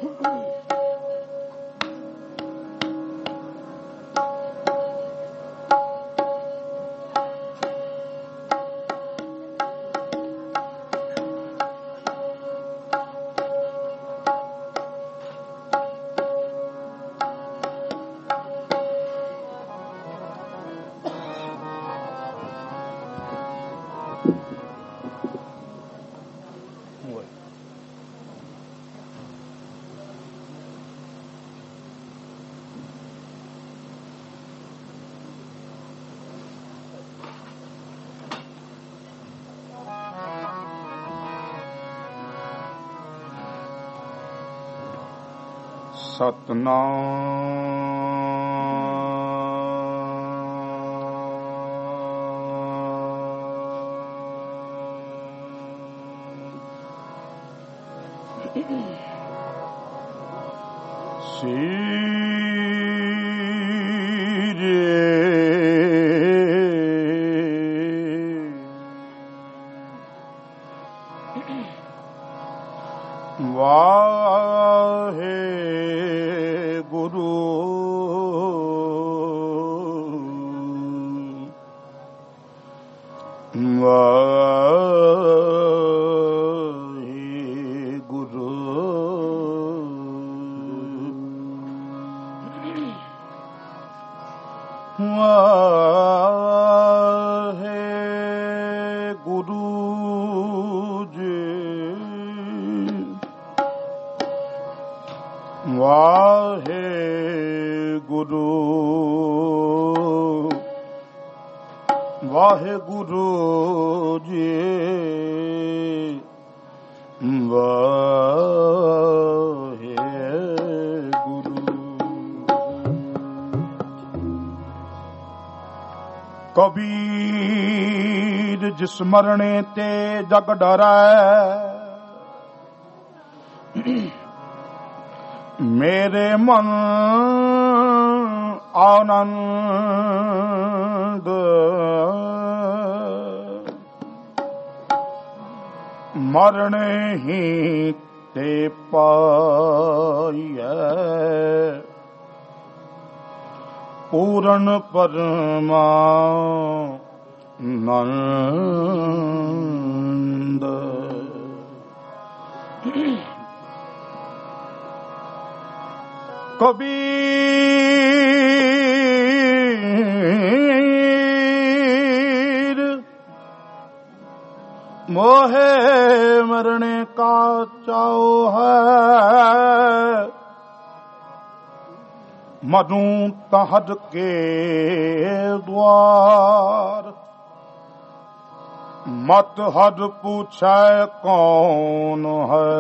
कबीर जिस मरने ते जग डरै, मेरे मन आनंद मरने ही ते पाइयै, पूरन परमानंद। कबीर मोहे मरने का चाओ है, मरूं तहद के द्वार, मत हद पूछे कौन है,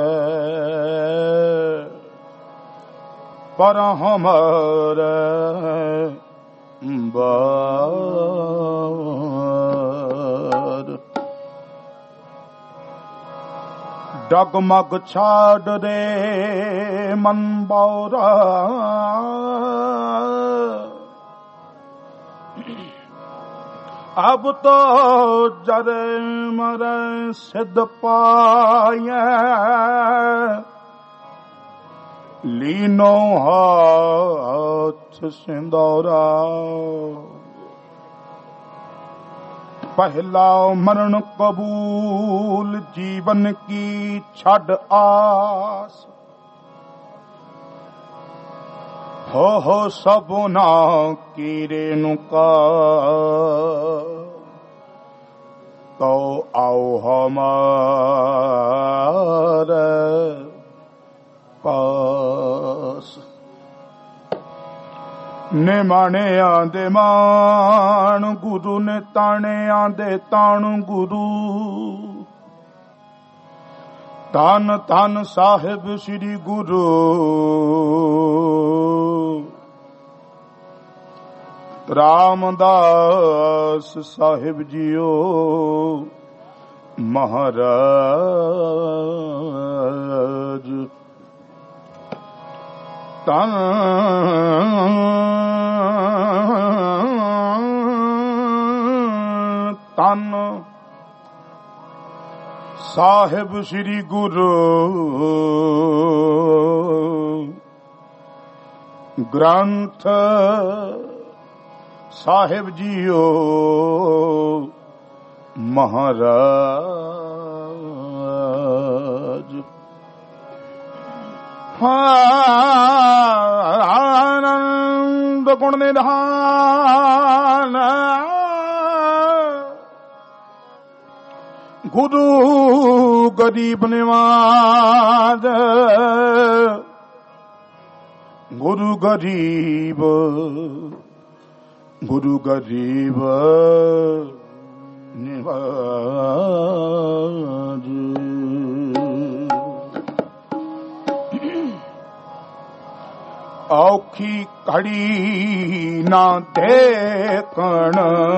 पर हमारे बार। डगमग छाड़ दे मन बौरा, अब तो जरे मरे सिद्ध पाए, लीनो हाथ सिंदौरा। पहला मरण कबूल जीवन की छड़ आस, हो सबना की रेणुका, तो आओ हमारे पास। निमाने आंदे मान गुरु ने, ताने आंदे तान गुरु। धन धन साहिब श्री गुरु, रामदास साहिब जियो महाराज। तन तन साहिब श्री गुरु ਗ੍ਰੰਥ ਸਾਹਿਬ ਜੀਓ ਮਹਾਰਾਜ ਆਨੰਦ ਗੁਣ ਨਿਧਾਨ ਗੁਰੂ ਗਰੀਬ ਨਿਵਾਜ ਗੁਰੂ ਗਰੀਬ ਨਿਵਾਜ ਔਖੀ ਘੜੀ ਨਾ ਦੇਖਣ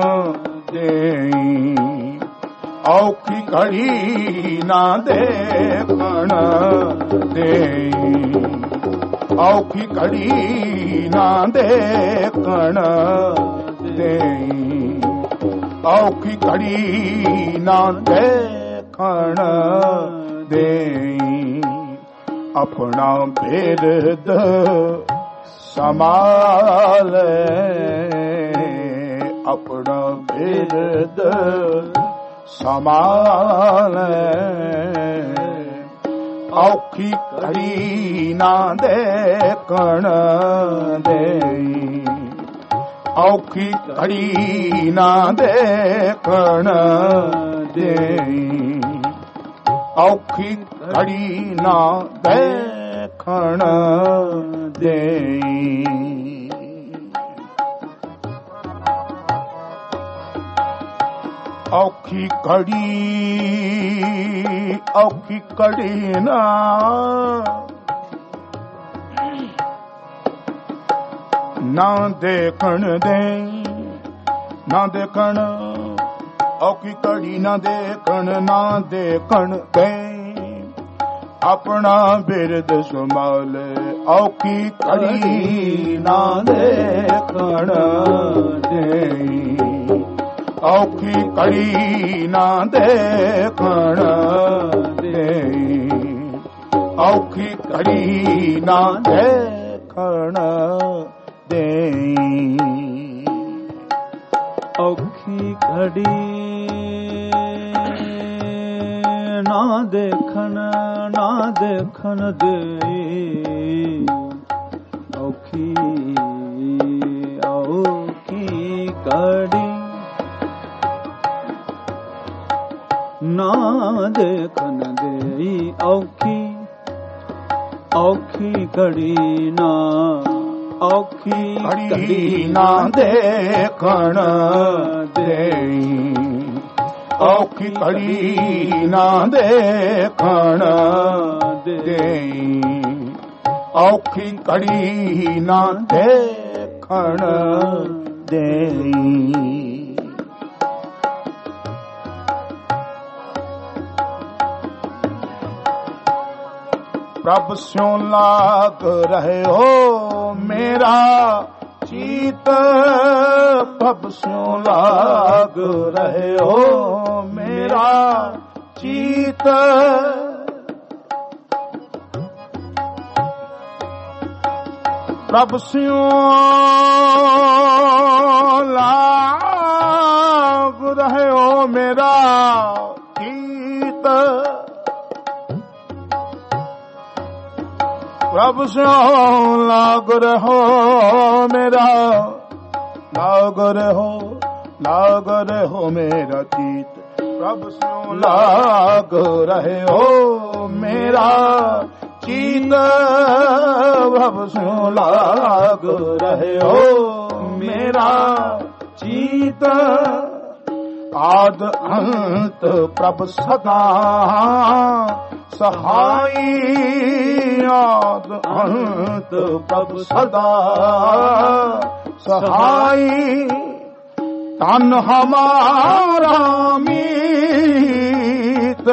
ਦੇਈ ਔਖੀ ਘੜੀ ਨਾ ਦੇਖਣ ਦੇਈ ਔਖੀ ਘੜੀ ਨਾ ਦੇਖਣ ਦੇਈ ਔਖੀ ਘੜੀ ਨਾ ਦੇਖਣ ਦੇਈ ਆਪਣਾ ਬਿਰਦ ਸੰਭਾਲੇ ਆਪਣਾ ਬਿਰਦ ਸੰਭਾਲੇ ਔਖੀ ਘੜੀ ਨਾ ਦੇਖਣ ਦੇਈ ਔਖੀ ਘੜੀ ਨਾ ਦੇਖਣ ਦੇਈ ਔਖੀ ਘੜੀ ਨਾ ਦੇਖਣ ਦੇਈ ਔਖੀ ਘੜੀ ਨਾ ਦੇਖਣ ਦੇਈ ਨਾ ਦੇਖਣ ਔਖੀ ਘੜੀ ਨਾ ਦੇਖਣ ਦੇਈ ਆਪਣਾ ਬਿਰਦ ਸੰਭਾਲੇ ਔਖੀ ਘੜੀ ਨਾ ਦੇਖਣ ਦੇਈ ਔਖੀ ਘੜੀ ਨਾ ਦੇਖਣ ਦੇਈ ਔਖੀ ਘੜੀ ਨਾ ਦੇਖਣ ਦੇਈ ਔਖੀ ਘੜੀ ਨਾ ਦੇਖਣ ਦੇਈ ਔਖੀ ਘੜੀ ਨਾ ਦੇਖਣ ਦੇਈ ਔਖੀ ਘੜੀ ਨਾ ਘੜੀ ਨਾ ਦੇਖਣ ਦੇਈ ਔਖੀ ਘੜੀ ਨਾ ਦੇਖਣ ਦੇਈ ਔਖੀ ਘੜੀ ਨਾ ਦੇਖਣ ਦੇਈ ਪ੍ਰਭ ਸਿਉ ਲਾਗ ਰਹਿਓ ਮੇਰਾ ਚੀਤ ਪ੍ਰਭ ਸਿਉ ਲਾਗ ਰਹਿਓ ਮੇਰਾ ਚੀਤ ਪ੍ਰਭ ਸਿਉ ਲਾਗ ਰਹਿਓ ਮੇਰਾ ਚੀਤ ਪ੍ਰਭ ਸਿਉ ਲਾਗ ਰਹੋ ਮੇਰਾ ਲਾਗ ਰਹੋ ਮੇਰਾ ਚੀਤ ਪ੍ਰਭ ਸਿਉ ਲਾਗ ਰਹਿਓ ਮੇਰਾ ਚੀਤ ਪ੍ਰਭ ਸਿਉ ਲਾਗ ਰਹਿਓ ਮੇਰਾ ਚੀਤ ਆਦ ਅੰਤ ਪ੍ਰਭ ਸਦਾ ਸਹਾਈ ਆਦ ਅੰਤ ਪ੍ਰਭ ਸਦਾ ਸਹਾਈ ਤਨ ਹਮਾਰਾ ਮੀਤ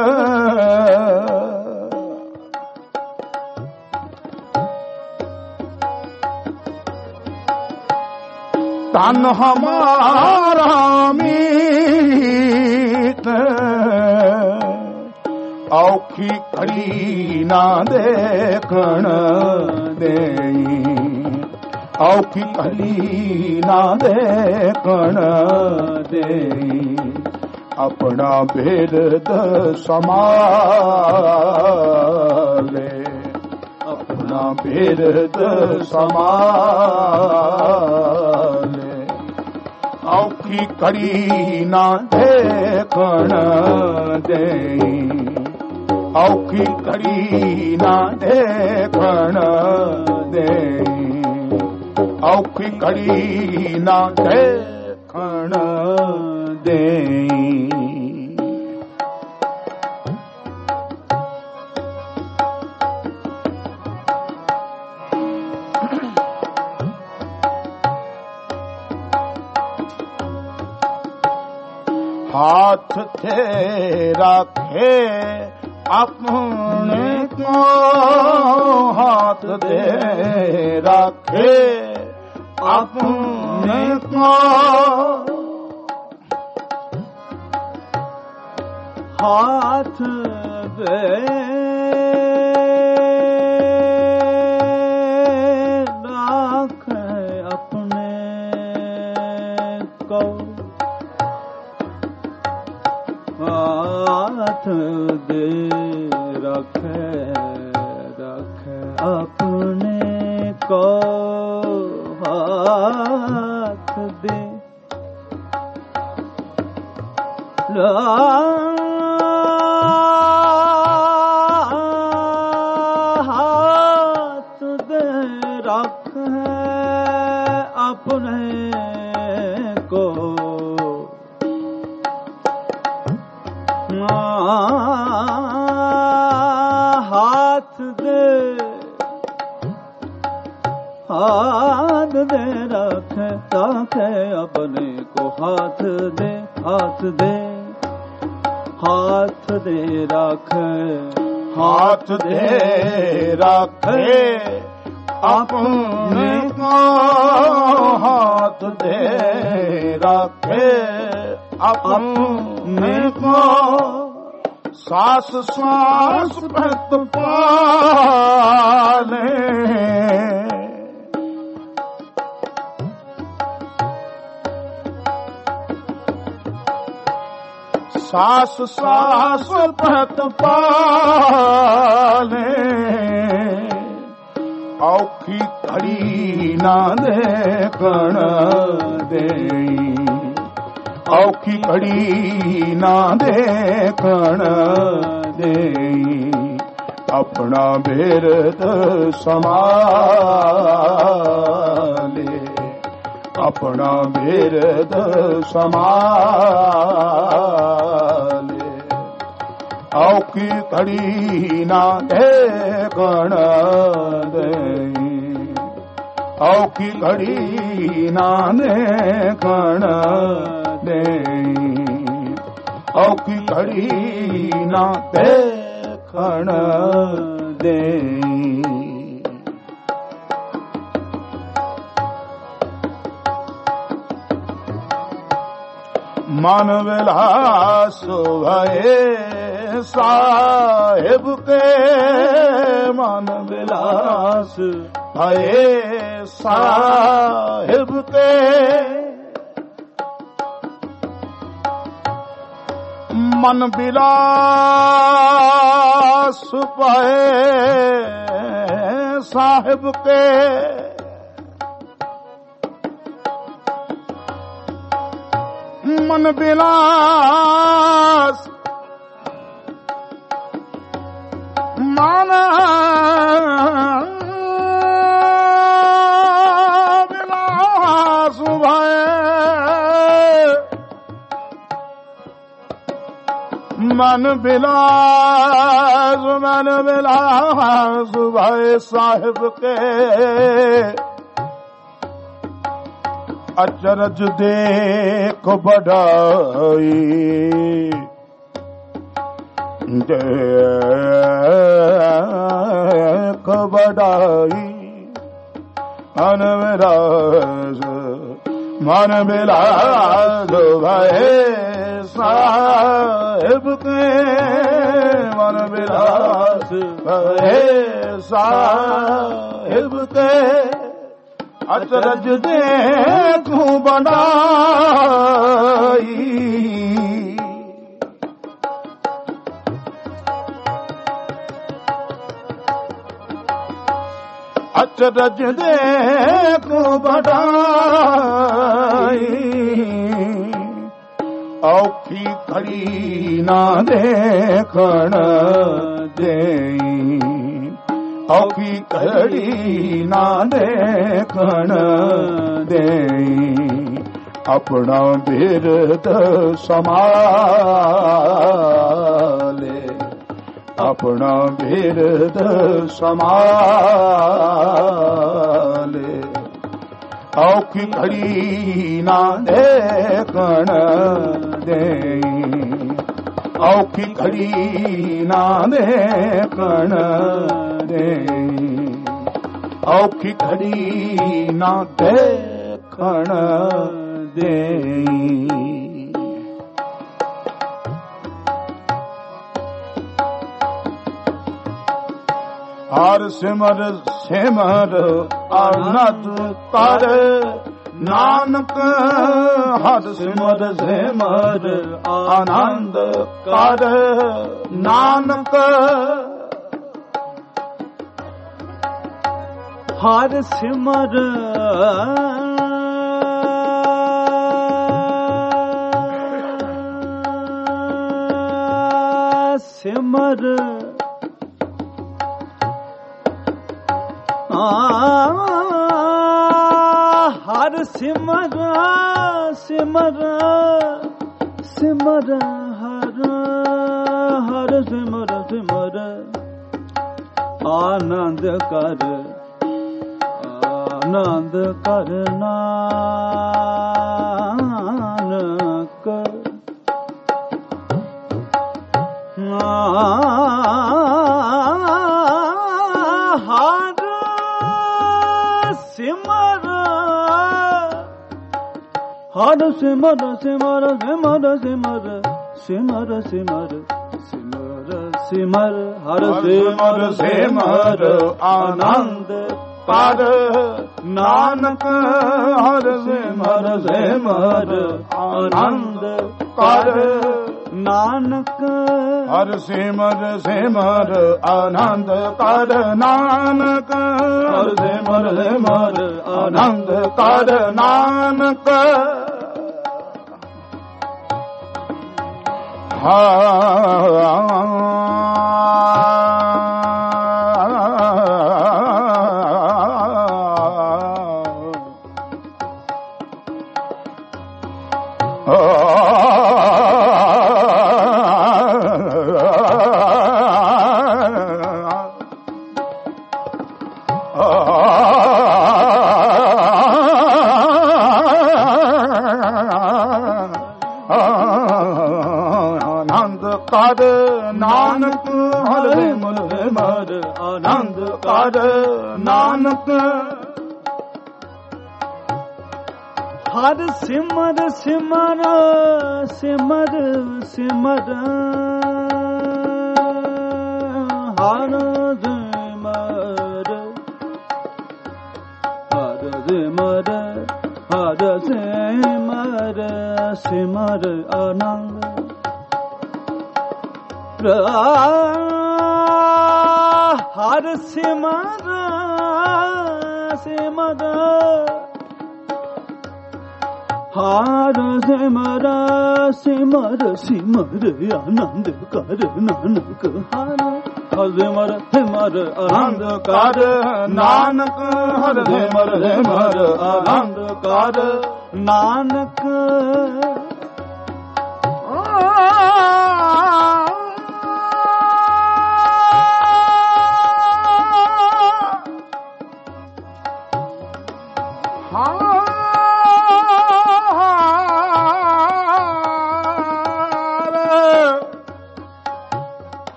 ਤਨ ਹਮਾਰਾ ਮੀਤ ਔਖੀ ਘੜੀ ਨਾ ਦੇਖਣ ਦੇਈ औखी घड़ी ना देखण देई अपना भेद समाले अपना भेद समाले औखी घड़ी ना देखण देई औखी घड़ी ना देखण देई औखी घड़ी ना देखण देई हाथ थे रखे अपने को हाथ दे रखे अपने को हाथ दे रखे अपने को हाथ दे रखे अपने को हाथ दे हाथ दे रखे अपने को हाथ दे रखे रखे अपने को हाथ दे रखे हाथ दे रखे अपने को हाथ दे रखे अपने को सांस सांस भक्त पाले सांस सांस भक्त पाले औखी घड़ी ना देखण देई औखी घड़ी ना देखण देई अपना भेद समाले अपना भेद समाले औखी घड़ी ना देखण देई औखी घड़ी ना देखण देई औखी घड़ी ना देखण देई मन विलास भये साहिब के मन विलास भये साहिब के मन विलास भये साहिब के मन विलास मन विलास भय मन विलास भय साहिब के अचरज देख बढ़ाई देख बढ़ाई मन विलास भय साहिब के मन विलास भय साहिब के ਅਚਰਜ ਦੇਖੂੰ ਬੜਾਈ ਅਚਰਜ ਦੇਖੂੰ ਬੜਾਈ ਔਖੀ ਘੜੀ ਨਾ ਦੇਖਣ ਦੇਈ ਔਖੀ ਘੜੀ ਨਾ ਦੇਖਣ ਦੇਈ ਆਪਣਾ ਬਿਰਦ ਸੰਭਾਲੇ ਆਪਣਾ ਬਿਰਦ ਸੰਭਾਲੇ ਔਖੀ ਘੜੀ ਨਾ ਦੇਖਣ ਦੇਈ ਔਖੀ ਘੜੀ ਨਾ ਦੇਖਣ ਦੇਈ ਔਖੀ ਘੜੀ ਨਾ ਦੇਖਣ ਦੇਈ ਹਰ ਸਿਮਰ ਸਿਮਰ ਆਨੰਦ ਕਰ ਨਾਨਕ ਹਰ ਸਿਮਰ ਸਿਮਰ ਆਨੰਦ ਕਰ ਨਾਨਕ ਹਰ ਸਿਮਰ ਸਿਮਰ ਹਰ ਸਿਮਰ ਸਿਮਰ ਸਿਮਰ ਹਰ ਹਰ ਸਿਮਰ ਸਿਮਰ ਆਨੰਦ ਕਰ ਆਨੰਦ ਕਰ ਨਾਨਕ ਹਰ ਸਿਮਰ ਸਿਮਰ ਸਿਮਰ ਸਿਮਰ ਸਿਮਰ ਸਿਮਰ ਸਿਮਰ ਸਿਮਰ ਹਰ ਸਿਮਰ ਸਿਮਰ ਆਨੰਦ ਕਰ ਨਾਨਕ ਹਰ ਸਿਮਰ ਸਿਮਰ ਆਨੰਦ ਕਰ ਨਾਨਕ ਹਰ ਸਿਮਰ ਸਿਮਰ ਆਨੰਦ ਕਰ ਨਾਨਕ ਹਰ ਸਿਮਰ ਸਿਮਰ ਆਨੰਦ ਕਰ ਨਾਨਕ ਕਰ ਨਾਨਕ ਹਰ ਸਿਮਰ ਸਿਮਰ ਆਨੰਦ ਕਰ ਨਾਨਕ ਹਰ ਸਿਮਰ ਸਿਮਰ ਸਿਮਰ ਸਿਮਰ ਹਰ ਸਿਮਰ ਹਰ ਸਿਮਰ ਸਿਮਰ ਆਨੰਦ ਹਰ ਸਿਮਰ ਸਿਮਰ ਹਰ ਸਿਮਰ ਸਿਮਰ ਸਿਮਰ ਆਨੰਦ ਕਰ ਨਾਨਕ ਹਰ ਸਿਮਰ ਸਿਮਰ ਆਨੰਦ ਕਰ ਨਾਨਕ ਹਰ ਸਿਮਰ ਸਿਮਰ ਆਨੰਦ ਕਰ ਨਾਨਕ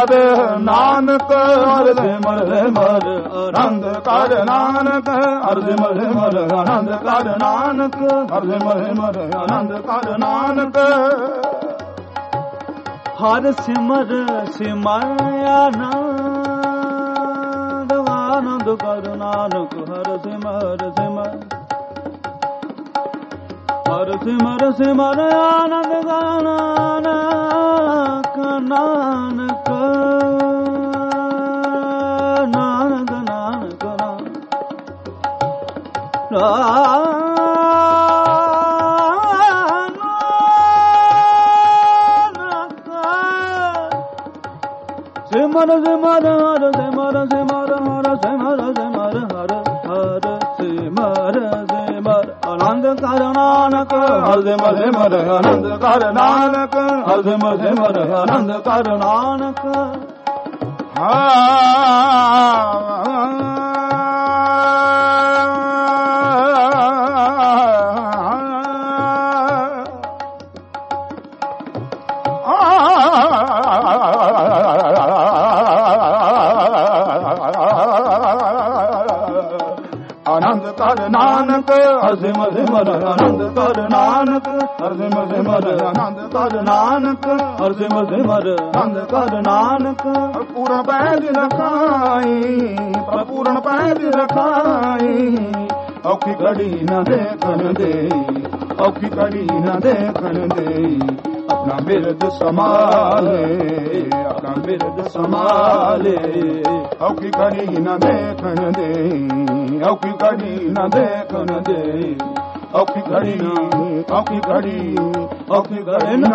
ਕਰ ਨਾਨਕ ਹਰਿ ਸਿਮਰ ਸਿਮਰ ਆਨੰਦ ਕਰ ਨਾਨਕ ਹਰਿ ਸਿਮਰ ਸਿਮਰ ਆਨੰਦ ਕਰ ਨਾਨਕ ਹਰਿ ਸਿਮਰ ਸਿਮਰ ਆਨੰਦ ਕਰ ਨਾਨਕ ਹਰ ਸਿਮਰ ਸਿਮਰ ਆਨੰਦ ਕਰ ਨਾਨਕ ਹਰ ਸਿਮਰ ਸਿਮਰ ਹਰ ਸਿਮਰ ਸਿਮਰ ਆਨੰਦ ਕਰ ਨਾਨਕ ਨਾਨਕ ਨਾਨਕ ਨਾਨਕ ਸਿਮਰ ਸਿਮਰ ਹਰ ਸਿਮਰ ਸਿਮਰ ਹਰ ਸਿਮਰ ਸਿਮਰ ਹਰ ਹਰ ਸਿਮਰ ਸਿਮਰ ਆਨੰਦ ਕਰ ਨਾਨਕ ਹਰ ਸਿਮਰ ਸਿਮਰ ਆਨੰਦ ਕਰ ਨਾਨਕ ਹਰ ਸਿਮਰ ਸਿਮਰ ਆਨੰਦ ਕਰ ਨਾਨਕ ਆਨੰਦ ਕਰ ਨਾਨਕ ਹਰਿ ਸਿਮਰ ਸਿਮਰ ਆਨੰਦ ਕਰ ਨਾਨਕ ਹਰਿ ਸਿਮਰ ਸਿਮਰ ਆਨੰਦ ਕਰ ਨਾਨਕ ਹਰਿ ਸਿਮਰ ਸਿਮਰ ਆਨੰਦ ਕਰ ਨਾਨਕ ਪੂਰਨ ਪੈਜ ਰਖਾਈ ਪੂਰਨ ਪੈਜ ਰਖਾਈ ਔਖੀ ਘੜੀ ਨਾ ਦੇਖਣ ਦੇ ਔਖੀ ਘੜੀ ਨਾ ਦੇਖਣ ਦੇ ਆਪਣਾ ਬਿਰਦ ਸੰਭਾਲੇ ਆਪਣਾ ਬਿਰਦ ਸੰਭਾਲੇ ਔਖੀ ਘੜੀ ਨਾ ਦੇਖਣ ਦੇ ਔਖੀ ਘੜੀ ਨਾ ਦੇਖਣ ਦੇ ਔਖੀ ਘੜੀ ਔਖੀ ਘੜੀ ਔਖੀ ਘੜੀ ਨਾ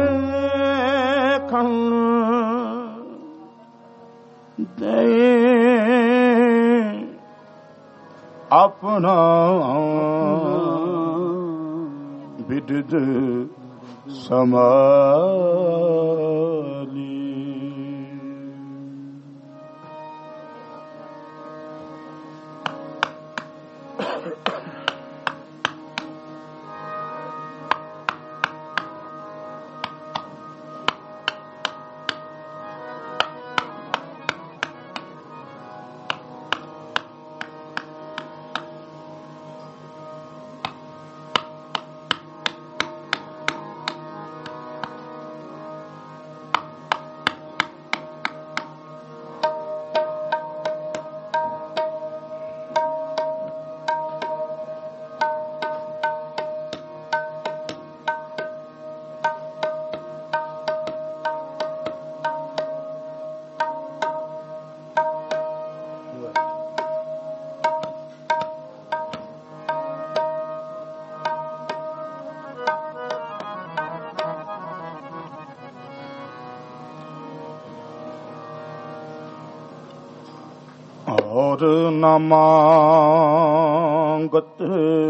ਦੇਖਣ ਦੇ ਆਪਣਾ ਬਿਰਦ ਸੰਭਾਲੀ और न मांगत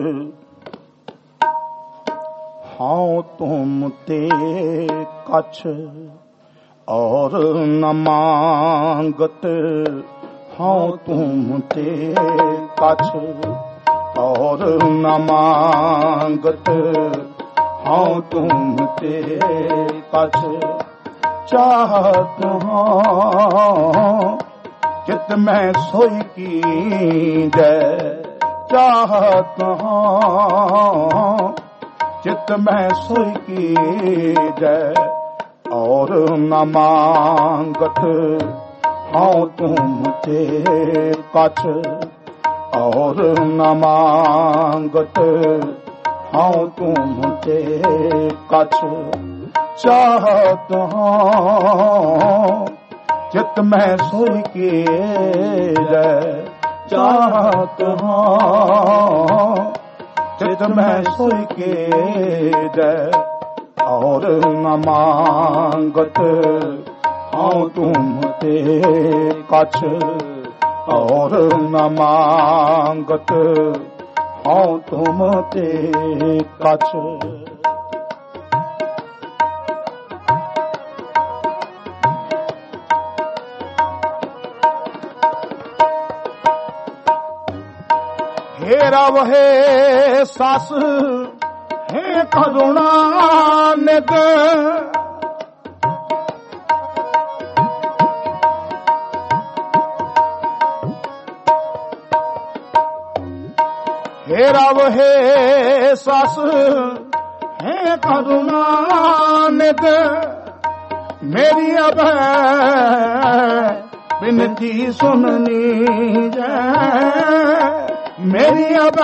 हाँ तुम ते कछ और न मांगत हाँ तुम ते कछ और न मांगत हाँ तुम ते कछ चाहत हाँ चित में सोई की जय चाहत हाँ चित में सोई की जय और न मांगत हाँ तुम ते कछ और न मांगत हाँ तुम ते कछ चाहत हाँ चित में सोई की जय चाहत हाँ चित में सोई की जय और न मांगत हाँ तुम ते कछ और न मांगत हाँ तुम ते कछ हे रव हे सस हे करुणा निध हे राव हे सास हे करुणा निध मेरी अब बिनती सुननी जय मेरी अब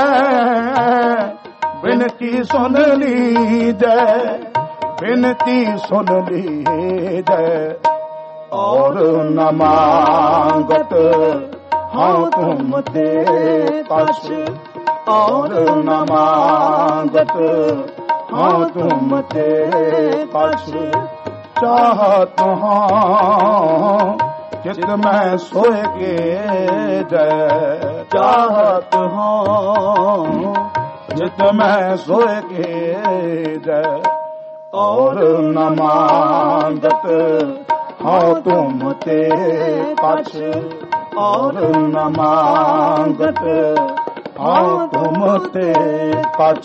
बिनती सुन लीजय बिनती सुन लीजय और न मांगत हाँ तुम ते कछ और न मांगत हाँ तुम ते कछ चाहत हाँ चित में सोए के जय चाहत हाँ चित में सोए के जय और न मांगत हाँ तुम ते कछ और न मांगत हाँ तुम ते कछ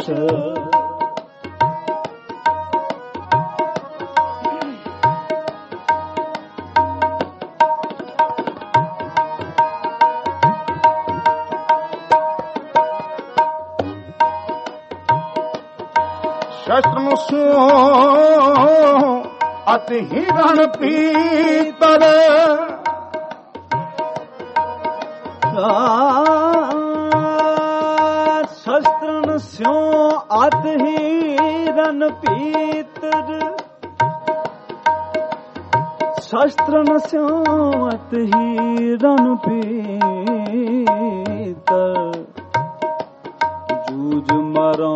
शस्त्र अति हिरण पीतर शस्त्र स्यो अति हिरण पीतर शस्त्र स्यो अति हिरण पीतर जूझ मरो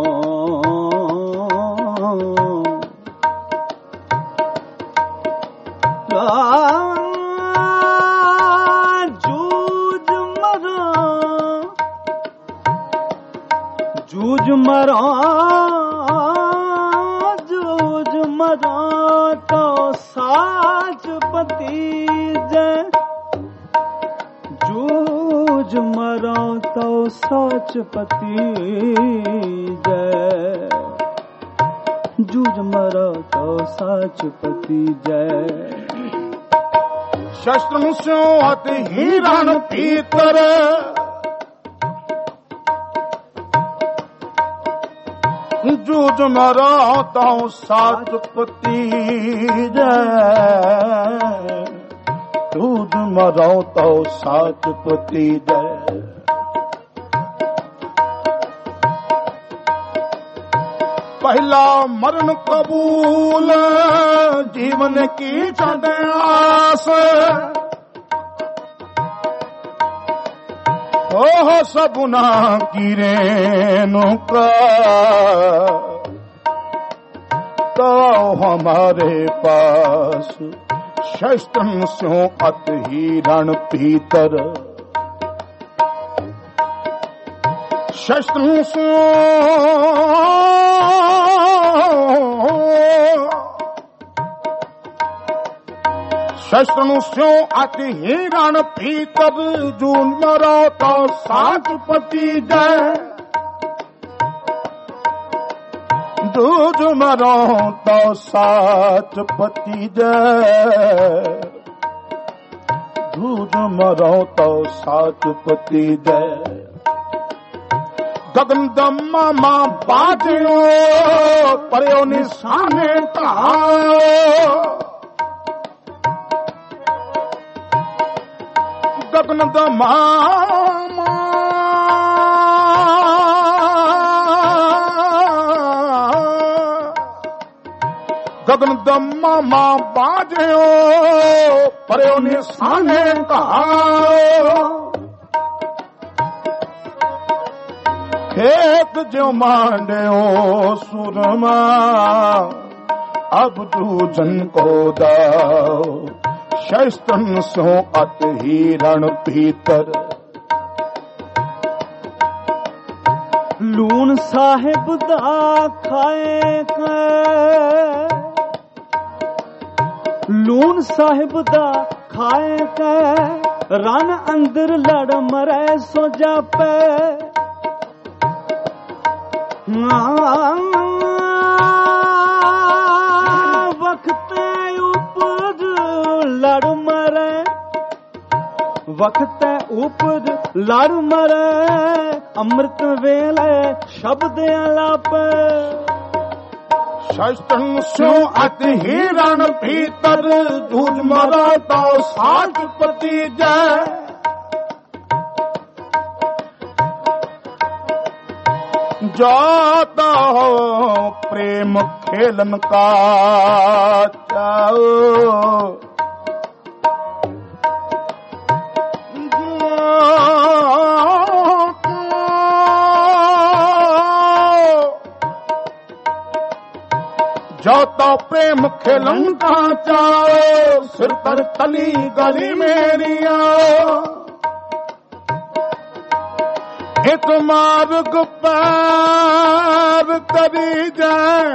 जूझ मरा तो साच पति जय जूझ मरा तो साच पति जय जूझ मरा तो साच पति जय शस्त्र स्यो अति हिरण पीतर जूझ मरो तो साच पति जय जूझ मरो तो साच पति जय पहला मरण कबूल जीवन की छड़े आस ओह सबुना की रेणु का तो हमारे पास शस्त्र स्यो अति हिरण पीतर शस्त्र स्यो शस्त्र स्यो अति हिरण पीतर जून मरो तो साच पति जय जूझ मरो तो साच पति जय जूझ मरो तो साच पति जय गगन दम्मा मां बाजो पर्यो निशाने कहायो गगन दम्मा गगन दम्मा मां बाजो पर्यो निशाने कहायो खेत जो मांडियो सुरमा अब जूझन को दाओ शस्त्रन सो अति हिरण पीतर लून साहिब दा खाए लून साहिब दा खाए रन अंदर लड़ मरे सो जापे वक्त ऊपर लड़ मरे वक्त ऊपर लड़ मरे ਅੰਮ੍ਰਿਤ ਵੇਲੇ ਸ਼ਬਦ ਆਲਾਪ ਸ਼ਸਤਨ ਸਿਉ ਅਤਿ ਹੀਰਨ ਭੀਤਰ ਜੂਝ ਮਰਾ ਤੋ ਸਾਚ ਪਤੀ ਜੈ ਜਾਤਾ ਹੋ ਪ੍ਰੇਮ ਖੇਲਨ ਕਾ ਚਾਓ जो तो प्रेम खेलन का चाओ सिर पर तली गली मेरिया एक मार्ग पैर करी जाए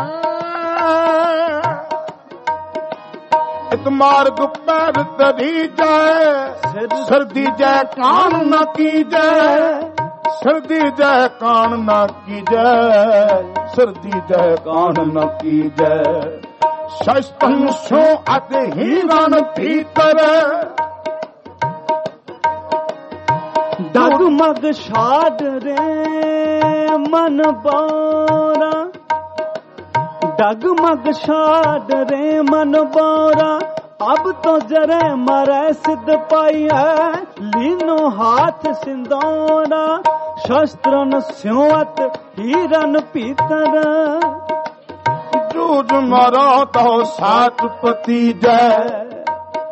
एक मार्ग पैर करी जाए सर्दी जाए कान न की जाए सर्दी जय कान न कीजय सर्दी जय कान न कीजय शस्त्रन सो अति हीरन भीतर डगमग छाड़ रे मन बोरा डगमग छाड़ रे मन बोरा अब तो जरे मरे सिद्ध पाई है लीनो हाथ सिंदौरा शस्त्रन स्योत हीरन पीतर जूझ मरो तो सात पति जय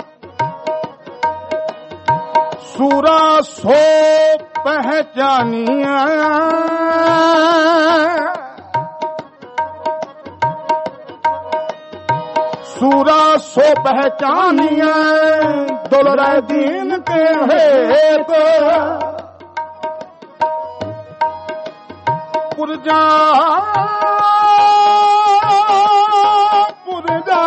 सूरा सो पहचानिया सूरा सो पहचानिया दुलरा दीन के हेत पुरजा पुरजा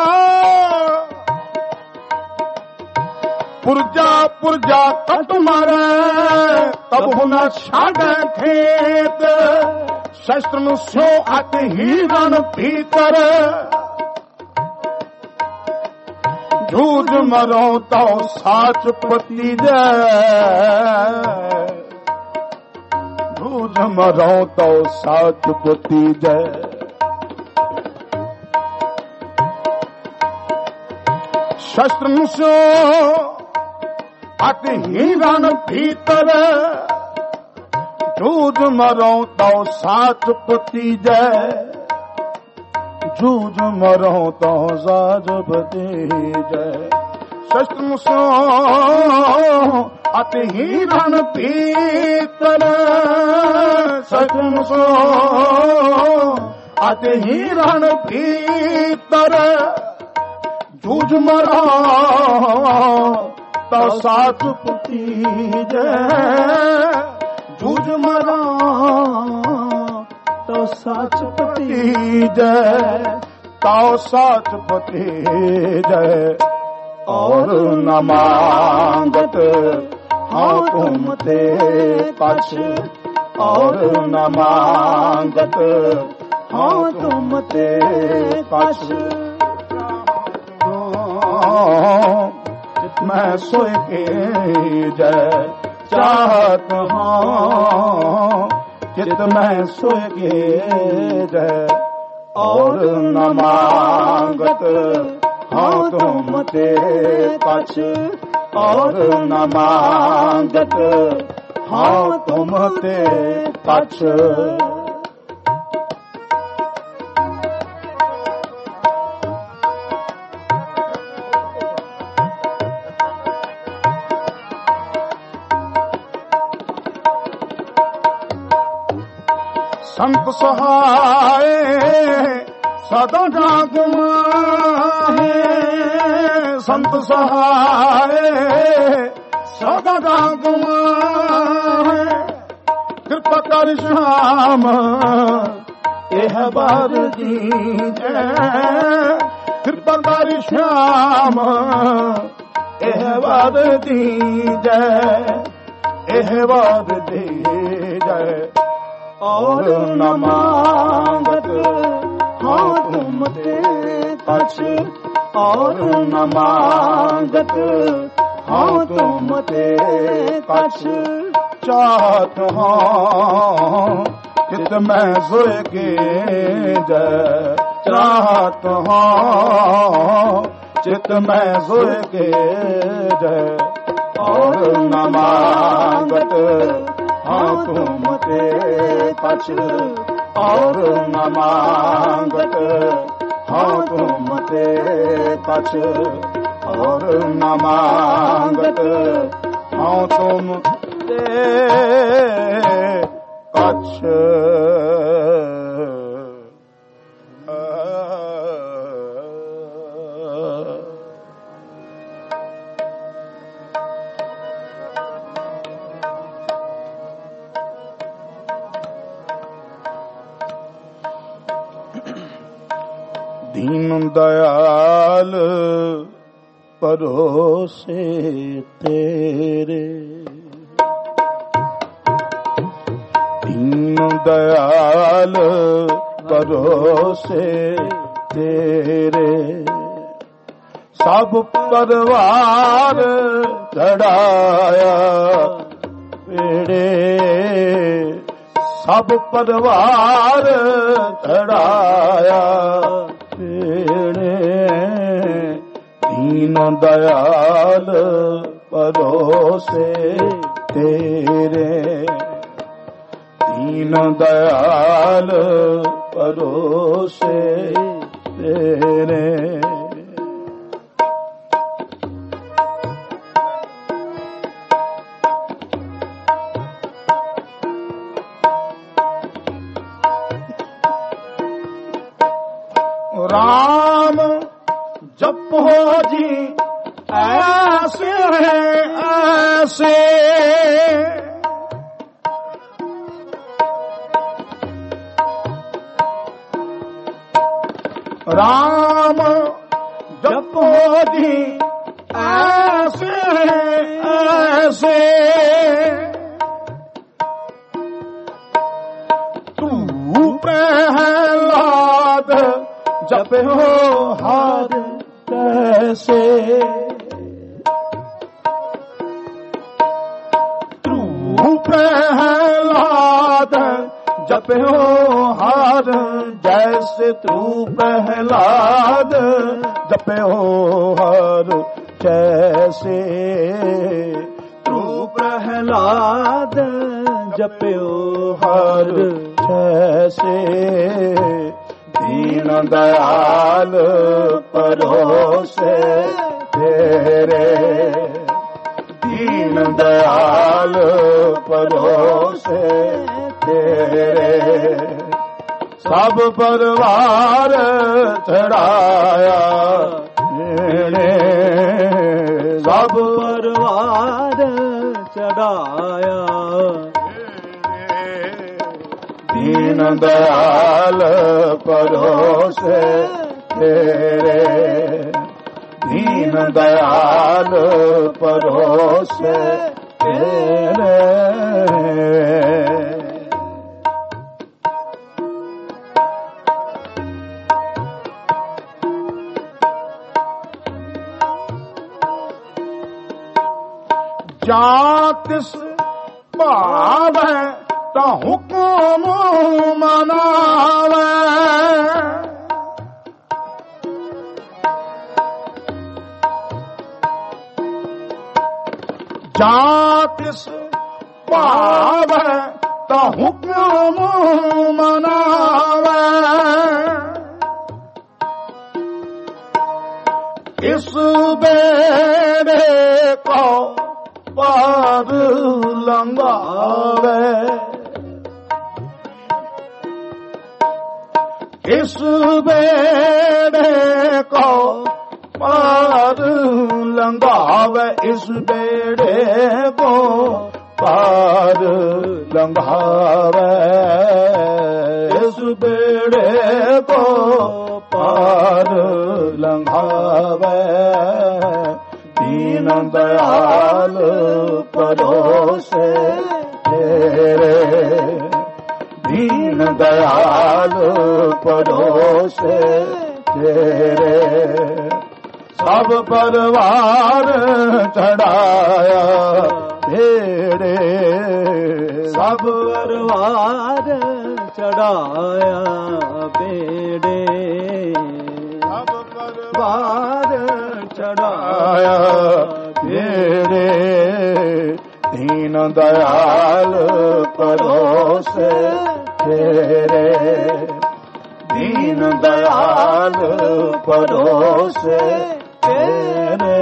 पुरजा पुरजा तब मारे तब होना छाड़े खेत शस्त्र सो अति हीरन भीतर झूझ मरो तो साच पति जय झूझ मरो तो साच पति जय शस्त्र सो अति हीरन भीतर झूझ मरो तो साच पति जय जूझ मरो तो साजपति जय शस्त्र सो अति हीरन भीतर शस्त्र सो अति हीरन भीतर जूझ मरो तो साजपति जय जूझ मरो तो साचपति जय तो साचपति जय और न मांगत हाँ तुम ते पछ और न मांगत हाँ तुम ते पछ मैं सोए के जय चाहत हाँ चित में सोए जय और न मांगत हाँ तुम ते पछ और न मांगत हाँ तुम ते पछ संत सहाय सदा जाग माहे संत सहाय सदा जाग माहे कृपा कर श्याम यह बार दीजै कृपा कर श्याम यह बार दीजै यह बार दीजै और न मांगत हाँ तुम ते पछ और न मांगत हाँ तुम ते पछ ਚਾਹਤ ਹਾਂ ਚਿਤ ਮੈਂ ਸੋਏ ਕੇ ਜੈ ਚਾਹਤ ਹਾਂ ਚਿਤ ਮੈਂ ਸੋਏ ਕੇ ਜੈ ਔਰ ਨ ਮੰਗਤ ਹਾਂ ਤੁਮ ਤੇ ਪਛ ਔਰ ਨ ਮੰਗਤ ਹਾਂ ਤੁਮ ਤੇ ਪਛ ਔਰ ਨ ਮੰਗਤ ਹਾਂ ਤੁਮ ਤੇ ਪਛ ਦੀਨ ਦਇਆਲ ਭਰੋਸੇ ਤੇਰੇ ਦੀਨ ਦਇਆਲ ਭਰੋਸੇ ਤੇਰੇ ਸਭ ਪਰਵਾਰ ਚੜਾਇਆ ਵੇੜੇ ਸਭ ਪਰਵਾਰ ਚੜਾਇਆ ਦੀਨ ਦਇਆਲ ਭਰੋਸੇ ਤੇਰੇ ਦੀਨ ਦਇਆਲ ਭਰੋਸੇ ਤੇਰੇ ਰਾਮ ਜਪੋ ਜੀ ਐਸੇ ਐਸੇ ਰਾਮ ਜਪੋ ਜੀ ਐਸੇ ਐਸੇ ਤੂੰ ਪ੍ਰਹਿਲਾਦ ਜਪਿਓ ਹਰ ਕੈਸੇ ਤੂੰ ਪ੍ਰਹਿਲਾਦ ਜਪਿਓ ਹਰ ਜੈਸੇ ਤੂੰ ਪ੍ਰਹਿਲਾਦ ਜਪਿਓ ਹਰ ਜੈਸੇ ਤੂੰ ਪ੍ਰਹਿਲਾਦ ਜਪਿਓ ਹਰ ਜੈਸੇ ਦੀਨ ਦਇਆਲ ਭਰੋਸੇ ਤੇਰੇ ਦੀਨ ਦਇਆਲ ਭਰੋਸੇ ਤੇਰੇ ਸਭ ਪਰਵਾਰ ਚੜਾਇਆ ਨੇੜੇ ਸਭ ਪਰਵਾਰ ਚੜਾਇਆ ਦੀਨ ਦਇਆਲ ਭਰੋਸੇ ਤੇਰੇ ਦੀਨ ਦਇਆਲ ਭਰੋਸੇ ਤੇਰੇ ਜਾਂ ਤਿਸ ਭਾਵੈ ਤਾਂ ਹੁਕਮ ਮਨਾਵੈ ਜਾਂ ਤਿਸ ਭਾਵੈ ਤਾਂ ਹੁਕਮ ਮਨਾਵੈ ਇਸ ਬੇੜੇ ਕੋ ਪਾਰ ਲੰਘਾਵੇ ਇਸ ਬੇੜੇ ਕੋ ਪਾਰ ਲੰਘਾਵੇ ਇਸ ਬੇੜੇ ਕੋ ਪਾਰ ਲੰਘਾਵੇ ਇਸ ਬੇੜੇ ਕੋ ਪਾਰ ਲੰਘਾਵੇ ਦੀਨ ਦਇਆਲ ਭਰੋਸੇ ਤੇਰੇ ਦੀਨ ਦਇਆਲ ਭਰੋਸੇ ਤੇਰੇ ਸਭ ਪਰਵਾਰ ਚੜਾਇਆ ਭੇੜੇ ਸਭ ਪਰਵਾਰ ਚੜਾਇਆ ਬੇੜੇ ਸਭ ਪਰਵਾਰ ਚੜਾਇਆ ਭੇੜੇ ਦੀਨ ਦਇਆਲ ਪਰੋਸੇ ਤੇਰੇ ਦੀਨ ਦਇਆਲ ਪਰੋਸੇ ਤੇਰੇ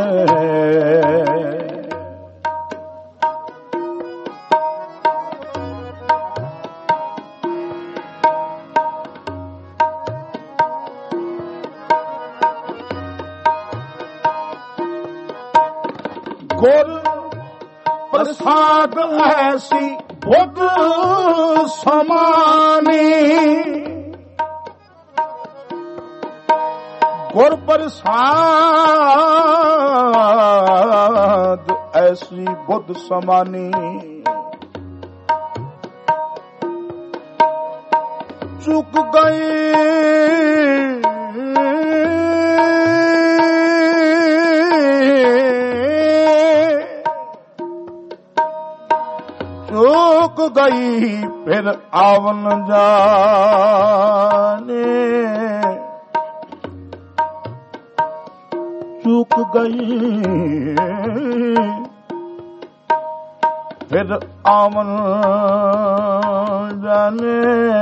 ਗੁਰ ਪ੍ਰਸਾਦ ਐਸੀ ਬੁੱਧ ਸਮਾਨੀ ਗੁਰ ਪ੍ਰਸਾਦ ਐਸੀ ਬੁੱਧ ਸਮਾਨੀ ਚੁੱਕ ਗਈ चूक गई फिर आवन जाने चूक गई फिर आवन जाने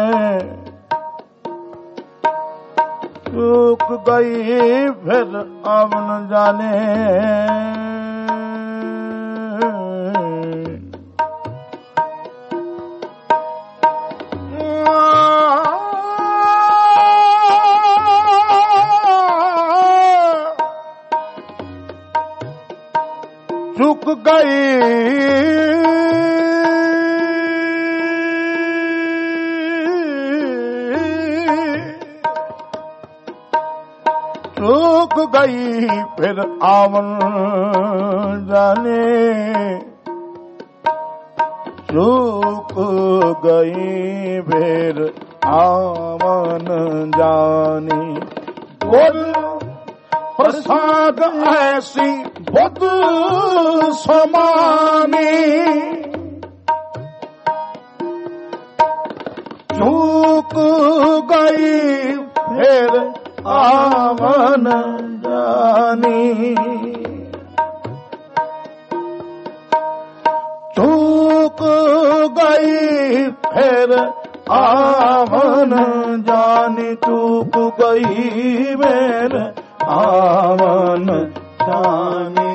चूक गई फिर आवन जाने चुक गई चुक गई फिर आवन जाने चुक गई फिर आवन जाने बोल प्रसाद ऐसी बुद्ध समानी चूक गई फिर आवन जानी चूक गई फिर आवन जानी चूक गई फिर आवन जानी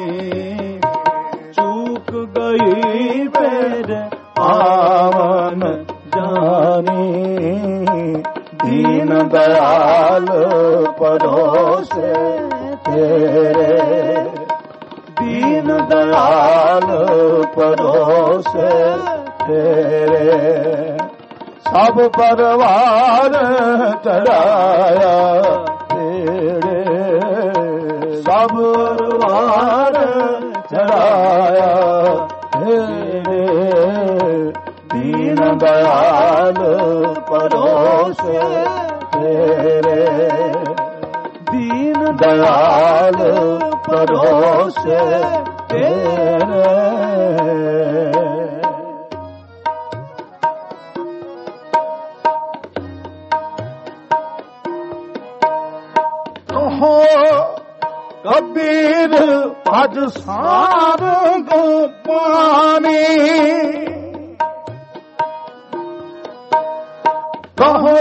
चूक गई फिर आवन जानी दीन दयाल परोसे तेरे दीन दयाल परोसे तेरे सब परवार चढ़ाया तेरे सब परवार चढ़ाया तेरे दीन दयाल परोसे तेरे दीन दयाल परोसे तेरे कबीर भज सारंग पानी कहो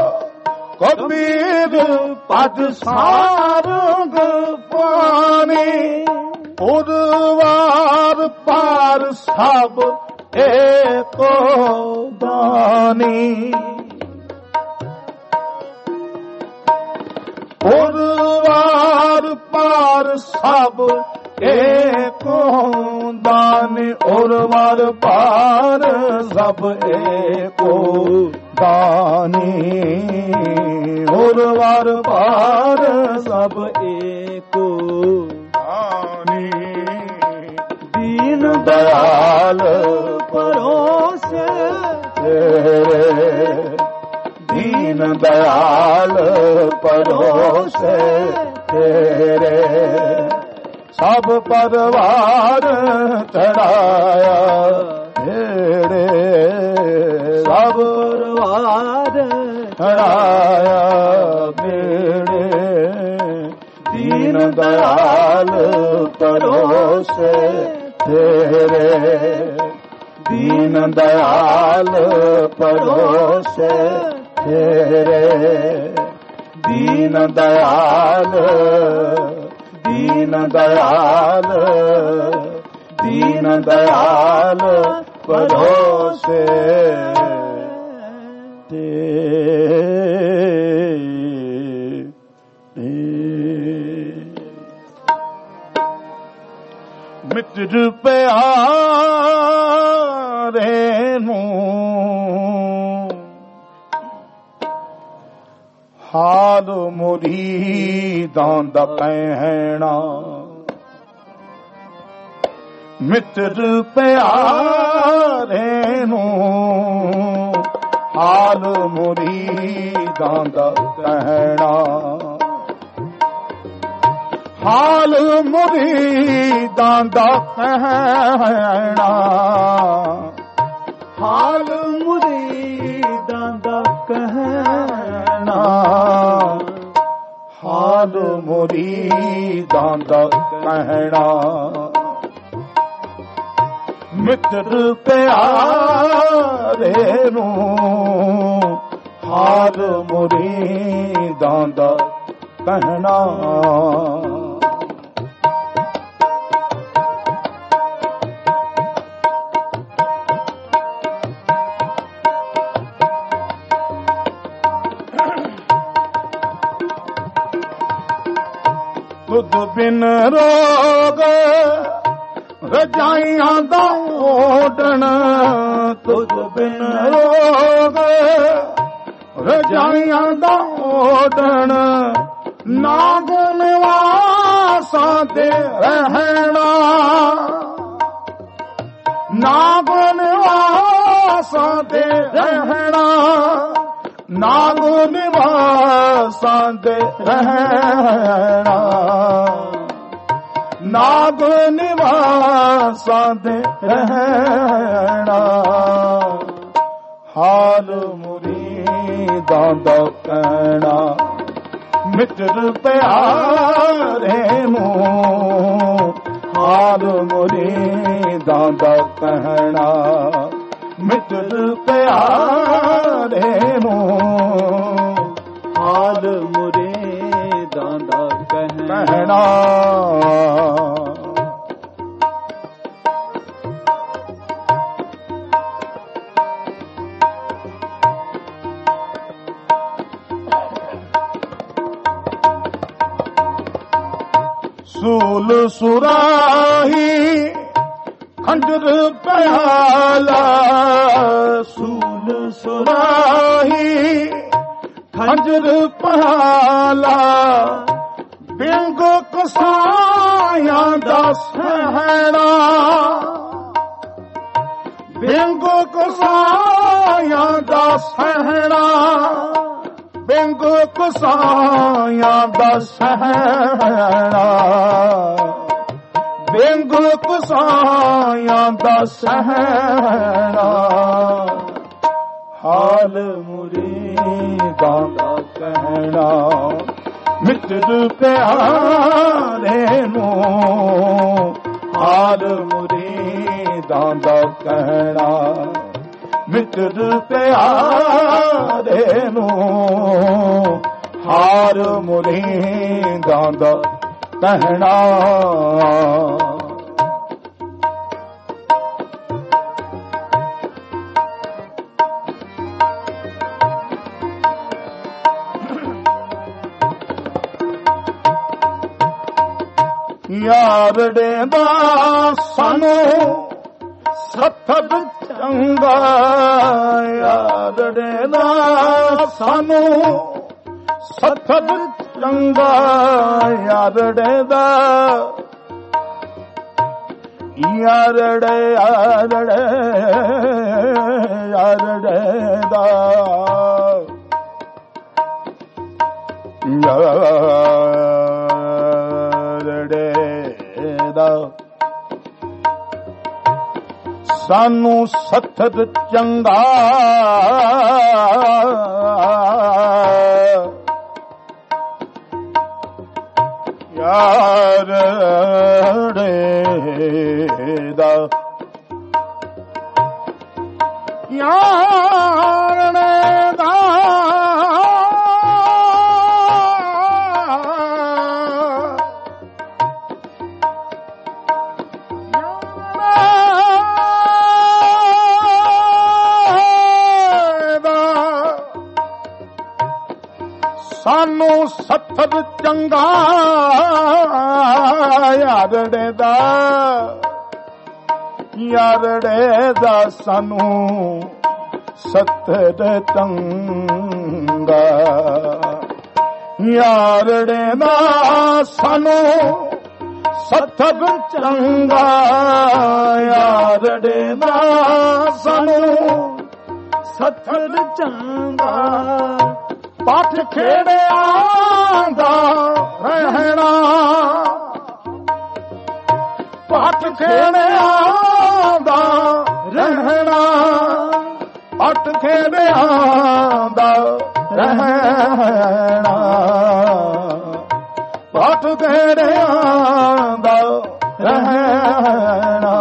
कबीर भज सारंग पानी उर्वार पार सब एको दानी उर्वार पार सब एको दानी उर्वार पार सब एको दानी उर्वार पार सब एको दानी दीन दयाल परोसे तेरे दीन दयाल परोसे तेरे ਸਭ ਪਰਵਾਰ ਚੜਾਇਆ ਢੇੜੇ ਸਭ ਪਰਵਾਰ ਚੜਾਇਆ ਢੇੜੇ ਦੀਨ ਦਇਆਲ ਪਰੋਸੇ ਤੇਰੇ ਦੀਨ ਦਇਆਲ ਪਰੋਸੇ ਤੇਰੇ ਦੀਨ ਦਇਆਲ ਦੀਨ ਦਇਆਲ ਦੀਨ ਦਇਆਲ ਪਰੋਸੇ ਮਿੱਤਰ ਪਿਆਰੇ ਨੂੰ ਹਾਲ ਮੁਰੀਦਾਂ ਦਾ ਕਹਿਣਾ ਮਿੱਤਰ ਪਿਆਰੇ ਨੂੰ ਹਾਲ ਮੁਰੀਦਾਂ ਦਾ ਕਹਿਣਾ ਹਾਲ ਮੁਰੀਦਾਂ ਦਾ ਕਹਿਣਾ ਹਾਲ ਮੁਰੀਦਾਂ ਦਾ ਕਹਿਣਾ ਹਾਲ ਮੁਰੀਦਾਂ ਦਾ ਕਹਿਣਾ ਮਿੱਤਰ ਪਿਆਰੇ ਨੂੰ ਹਾਲ ਮੁਰੀਦਾਂ ਦਾ ਕਹਿਣਾ ਤੁਧ ਬਿਨ ਰੋਗ ਰਜਾਈਆਂ ਦਾ ਓਢਣ ਤੁਧ ਬਿਨ ਰੋਗ ਰਜਾਈਆਂ ਦਾ ਓਢਣ ਨਾਗ ਨਿਵਾਸਾਂ ਤੇ ਰਹਿਣਾ ਨਾਗ ਨਿਵਾਸਾਂ ਤੇ ਰਹਿਣਾ ਨਾਗ ਨਿਵਾਸਾਂ ਤੇ ਰਹਿਣਾ ਨਾਗ ਨਿਵਾਸਾਂ ਤੇ ਰਹਿਣਾ ਹਾਲ ਮੁਰੀਦਾਂ ਦਾ ਕਹਿਣਾ ਮਿੱਤਰ ਪਿਆਰੇ ਨੂੰ ਹਾਲ ਮੁਰੀਦਾਂ ਦਾ ਕਹਿਣਾ ਮਿੱਤਰ ਪਿਆਰੇ ਨੂੰ ਹਾਲ ਮੁਰੀਦਾਂ ਦਾ ਕਹਿਣਾ ਸੂਲ ਸੁਰਾਹੀ ਖੰਜਰ ਪਿਆਲਾ ਸੂਲ ਸੁਰਾਹੀ ਖੰਜਰ ਪਿਆਲਾ ਬਿੰਗ ਕਸਾਈਆਂ ਦਾ ਸਹਿਣਾ ਬਿੰਗ ਕਸਾਈਆਂ ਦਾ ਸਹਿਣਾ ਬਿੰਗ ਕਸਾਈਆਂ ਦਾ ਸਹਿਣਾ ਬਿੰਗ ਕਸਾਈਆਂ ਦਾ ਸਹਿਣਾ ਹਾਲ ਮੁਰੀਦਾਂ ਦਾ ਕਹਿਣਾ ਮਿੱਤਰ ਪਿਆਰੇ ਨੂੰ ਹਾਲ ਮੁਰੀਦਾਂ ਦਾ ਕਹਿਣਾ ਮਿੱਤਰ ਪਿਆਰੇ ਨੂੰ ਹਾਲ ਮੁਰੀਦਾਂ ਦਾ ਕਹਿਣਾ ਯਾਰੜੇ ਦਾ ਸਾਨੂੰ ਸਤਿ ਚੰਗਾ ਯਾਰੜੇ ਦਾ ਸਾਨੂੰ ਸਤਿ ਚੰਗਾ ਯਾਰੜੇ ਦਾ ਯਾਰੜੇ ਯਾਰੜੇ ਯਾਰੜੇ ਦਾ ਯਾਰੜੇ ਸਾਨੂੰ ਸੱਥਰ ਚੰਗਾ ਯਾਰੜੇ ਦਾ ਯਾਰੜੇ ਦਾ ਸਾਨੂੰ ਸੱਥਰ ਚੰਗਾ ਯਾਰੜੇ ਦਾ ਸਾਨੂੰ ਸੱਥਰ ਚੰਗਾ ਯਾਰੜੇ ਦਾ ਸਾਨੂੰ ਸੱਥਰ ਚੰਗਾ ਯਾਰੜੇ ਦਾ ਸਾਨੂੰ ਸੱਥਰ ਚੰਗਾ ਪੱਠ ਖੇੜਿਆਂ ਦਾ ਰਹਿਣਾ ਪੱਠ ਖੇੜਿਆਂ ਦਾ ਰਹਿਣਾ ਪੱਠ ਖੇੜਿਆਂ ਦਾ ਰਹਿਣਾ ਪੱਠ ਖੇੜਿਆਂ ਦਾ ਰਹਿਣਾ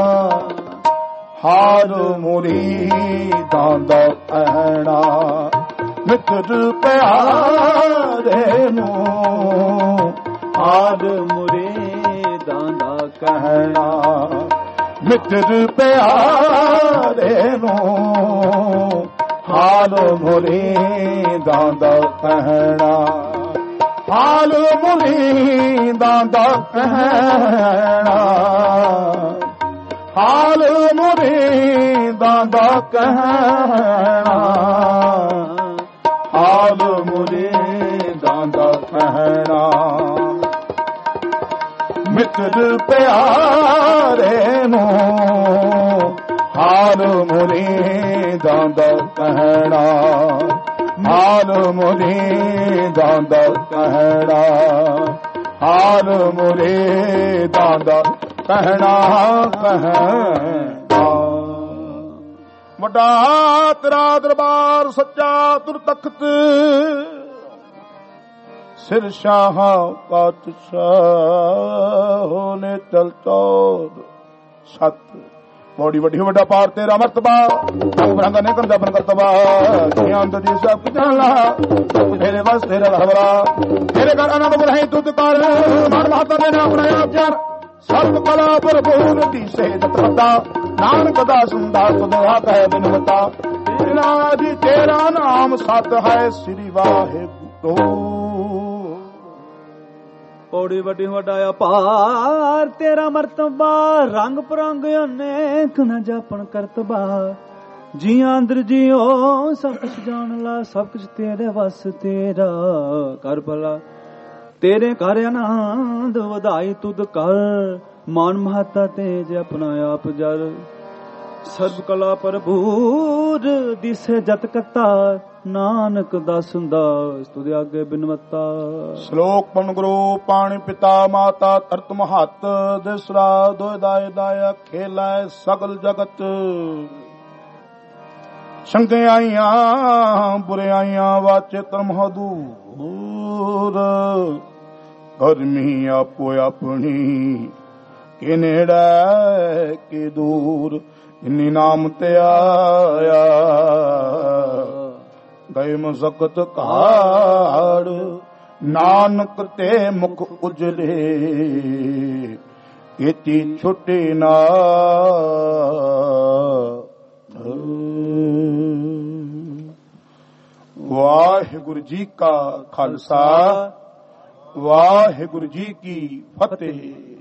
ਹਾਰ ਮੁਰੀਦਾਂ ਦਾ ਕਹਿਣਾ ਮਿੱਤਰ ਪਿਆਰੇ ਨੂੰ ਹਾਰ ਮੁਰੀਦਾਂ ਦਾ ਕਹਿਣਾ ਮਿੱਤਰ ਪਿਆਰੇ ਨੂੰ ਹਾਲ ਮੁਰੀਦਾਂ ਦਾ ਕਹਿਣਾ ਹਾਲ ਮੁਰੀਦਾਂ ਦਾ ਕਹਿਣਾ ਹਾਲ ਮੁਰੀਦਾਂ ਦਾ ਕਹਿਣਾ ਹਾਲ ਮੁਰੀਦਾਂ ਦਾ ਕਹਿਣਾ ਮਿੱਤਰ ਪਿਆਰੇ ਨੂੰ ਹਾਲ ਮੁਰੀਦਾਂ ਦਾ ਕਹਿਣਾ ਹਾਲ ਮੁਰੀਦਾਂ ਦਾ ਕਹਿਣਾ ਹਾਲ ਮੁਰੀਦਾਂ ਦਾ ਕਹਿਣਾ ਵੱਡਾ ਤੇਰਾ ਦਰਬਾਰ ਸੱਚਾ ਤੁਰ ਤਖਤ ਸਿਰ ਸ਼ਾਹ ਪਾਤਸ਼ਾਹ ਨੇ ਚਲ ਚੌਦ ਸੱਤ ਬੋੜੀ ਵੱਡੀ ਵੱਡਾ ਪਾਰ ਤੇਰਾ ਮਰਤਬਾ ਰੰਗ ਨੇ ਕੰਦਾ ਬਨ ਕਰਤਬਾ ਧਿਆਨ ਦੀ ਸਭ ਜਾਣਾ ਤੇਰੇ ਬਸ ਤੇਰਾ ਹਵਰਾ ਤੇਰੇ ਘਰ ਆਨੰਦ ਬੁਲਾਈ ਤੁਧ ਕਰ ਮਨ ਮਾਤਾ ਦੇ ਨਾਮ ਨਾ ਆਪ ਜਾਨ ਸਭ ਕਲਾ ਭਰਪੂਰ ਦੀ ਸੇਧ ਪਤਾ ਨਾਨਕ ਦਾ ਸੁੰਦਾ ਤੁਧਾ ਕਹਿ ਬਿਨਵਤਾ ਤੇਰਾ ਜੀ ਤੇਰਾ ਨਾਮ ਸਤ ਹੈ ਸ੍ਰੀ ਵਾਹਿਗੁਰੂ ਪੌੜੀ ਵੱਡੀ ਵੱਡਾ ਅਪਾਰ ਤੇਰਾ ਮਰਤਬਾ ਰੰਗ ਪਰੰਗ ਅਨੇਕ ਨ ਜਾਪਣ ਕਰਤਬਾ ਜੀਆਂ ਅੰਦਰ ਜੀਓ ਸਭ ਕੁਛ ਜਾਣ ਲਾ ਸਭ ਕੁਛ ਤੇਰੇ ਵਸ ਤੇਰਾ ਕਰ ਭਲਾ ਤੇਰੇ ਘਰ ਆਨੰਦ ਵਧਾਈ ਤੁਧ ਕਰ ਮਾਨ ਮਹਤਾ ਤੇਜ ਆਪਣਾ ਆਪ ਜਰ ਸਰਬ ਕਲਾ ਭਰਪੂਰ ਦਿਸੇ ਜਤ ਕਰਤਾ ਨਾਨਕ ਦਾਸੁੰਦਾ ਤੁਧ ਆਗੇ ਬਿਨਵਤਾ ਸ਼ਲੋਕ ਪਨ ਗੁਰੂ ਪਾਣੀ ਪਿਤਾ ਮਾਤਾ ਤਰਤ ਮਹਤ ਦਿਸਰਾ ਦੋਇ ਦਾਇ ਦਾਇਆ ਖੇਲਾ ਸਗਲ ਜਗਤ ਸੰਗਿਆਈਆਂ ਬੁਰਿਆਈਆਂ ਵਾਚੇ ਧਰਮ ਹਦੂਰ ਗਰਮੀ ਆਪੋ ਆਪਣੀ ਕਿ ਨੇੜੇ ਕਿ ਦੂਰ ਇਨੀ ਨਾਮ ਤੇ ਆਇਆ ਗਏ ਮਜ਼ਕਤ ਕਾੜ ਨਾਨਕ ਤੇ ਮੁਖ ਉਜਲੇ ਕੀਤੀ ਛੁੱਟੀ ਨਾ ਵਾਹਿਗੁਰੂ ਜੀ ਕਾ ਖਾਲਸਾ ਵਾਹਿਗੁਰੂ ਜੀ ਕੀ ਫਤਿਹ।